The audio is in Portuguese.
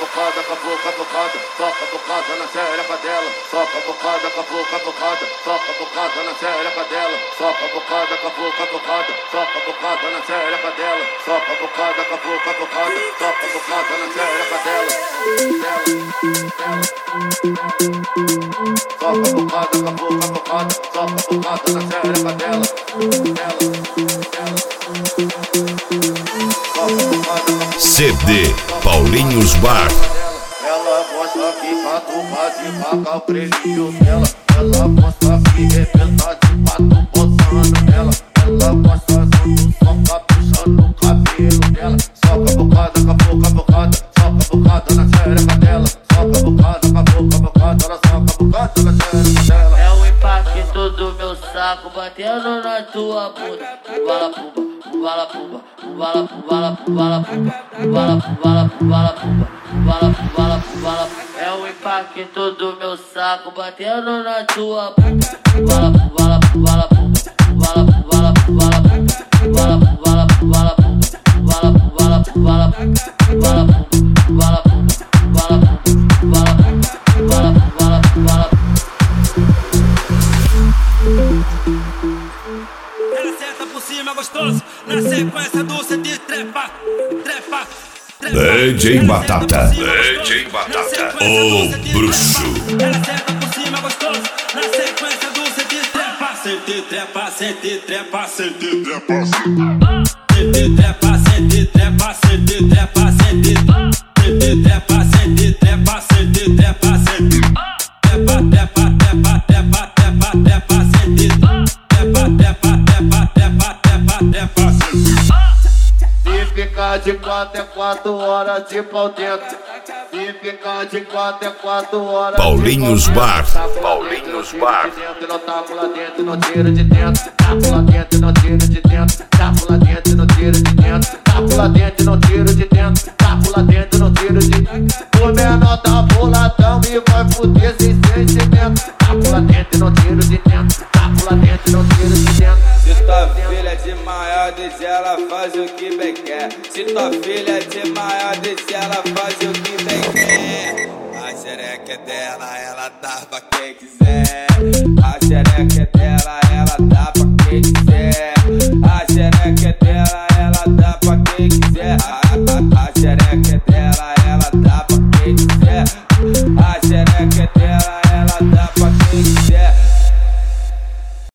bocada, catucada, soca bocada na xereca dela, soca bocada, catucada, soca bocada na xereca dela, soca bocada, catucada, soca bocada na xereca dela, soca bocada, catucada, soca bocada na xereca dela, soca bocada, catucada, soca bocada na xereca dela, CD Paulinhos Bar. Ela gosta que catuca devagar o prelinho dela. Ela gosta que rebenta de quatro botando nela. Ela gosta do soca puxando o cabelo dela. Soca bocada, bocada, soca bocada na xereca dela. Soca bocada, ela soca bocada na xereca dela. É o impacto do meu saco batendo na tua bunda. Bala pumba. Bala pumba, bala bala bala pumba, bala bala pumba, bala. É o impacto do meu saco batendo na tua bunda. Bala bala bala pumba, bala bala bala pumba, bala bala bala pumba, bala bala bala Ela senta por cima gostoso, na sequência do CD trepa, trepa, trepa. DJ Batata, DJ Batata, o bruxo. Ela senta por cima gostoso, na sequência do CD trepa, CD trepa, CD trepa, CD trepa, CD trepa, CD trepa, CD trepa, CD trepa, CD trepa, CD trepa, CD trepa, trepa, trepa, trepa, trepa, trepa, CD trepa, trepa, trepa, trepa, trepa, trepa, Se ficar de 4 é 4 horas de pau dentro. Se ficar de 4 é 4 horas. Paulinhos Bar, Paulinhos Bar. Não taco lá dentro, não tira de dentro. Taco lá dentro, não tira de dentro. Taco lá dentro, não tira de dentro. Taco lá dentro, não tira de dentro. Taco lá dentro, não tira de dentro. O menor tá boladão e vai fuder sem sentimento. Taco lá dentro, não tira de dentro. Taco lá dentro, não tira de dentro. Se tua filha é de maior, diz ela faz o que bem quer. Se tua filha é de maior, diz ela faz o que bem quer. A xereca é dela, ela dá pra quem quiser. A xereca é dela, ela dá pra quem quiser. A xereca é dela, ela dá pra quem quiser. A xereca é dela, ela dá pra